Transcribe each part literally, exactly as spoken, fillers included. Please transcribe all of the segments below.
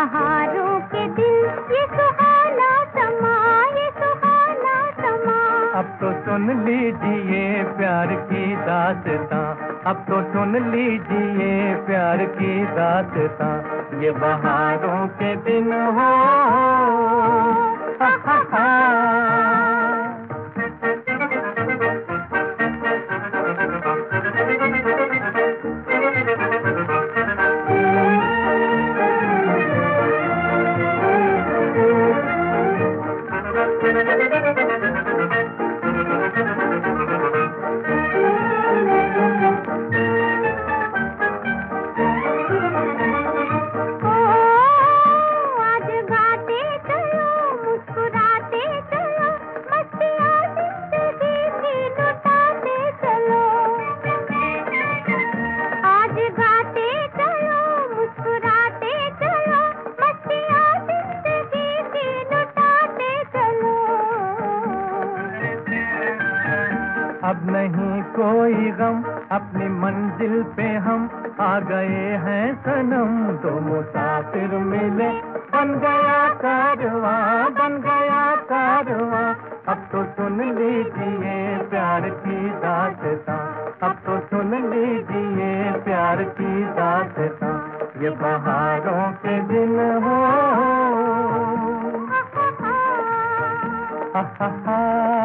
बहारों के दिन, ये सुहाना समा, ये सुहाना समा। अब तो सुन लीजिए प्यार की दास्तां, अब तो सुन लीजिए प्यार की दास्तां, ये बहारों के दिन हो। हा हा हा। अब नहीं कोई गम, अपनी मंजिल पे हम आ गए हैं सनम। दो मुसाफिर मिले, बन गया कारवां, बन गया कारवां। अब तो सुन लीजिए प्यार की दास्तां, अब तो सुन लीजिए प्यार की दास्तां, ये बहारों के दिन हो। हा हा हा।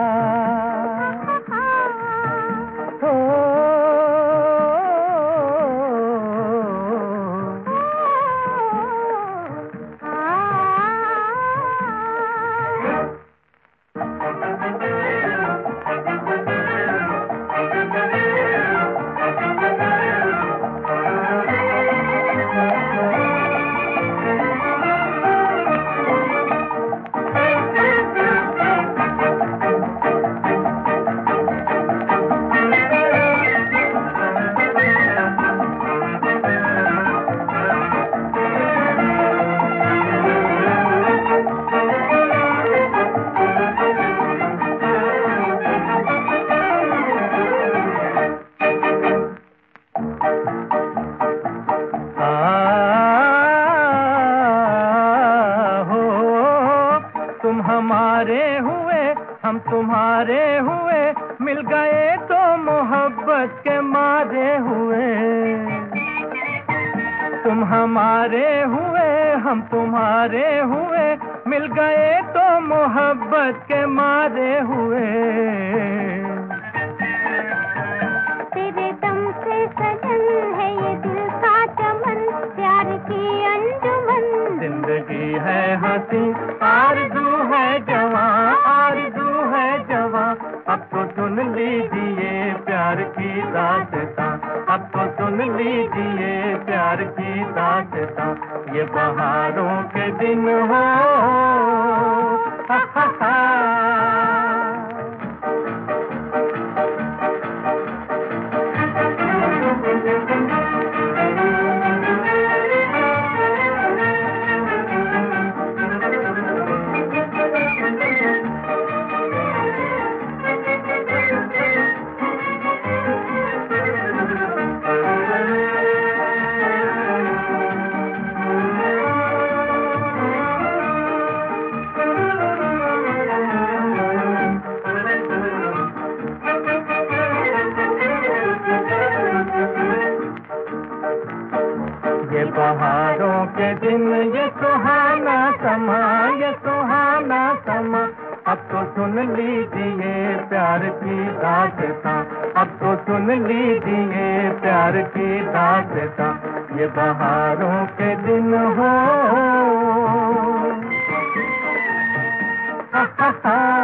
तुम हमारे हुए, हम तुम्हारे हुए, मिल गए तो मोहब्बत के मारे हुए। तुम हमारे हुए, हम तुम्हारे हुए, मिल गए तो मोहब्बत के मारे हुए। तेरे दम से सजन है ये दिल का चमन, प्यार की अंजुमन। जिंदगी है हंसी, आरज़ू है जवां, आरज़ू है जवां। अब तो सुन लीजिए प्यार की दास्तां, अब तो सुन लीजिए प्यार की दास्तां, ये बहारों के दिन हो। हा हा हा। ये बहारों के दिन, ये सुहाना समा, ये सुहाना समा। अब तो सुन लीजिए प्यार की दास्तां, अब तो सुन लीजिए प्यार की दास्तां, ये बहारों के दिन हो। हा हा हा।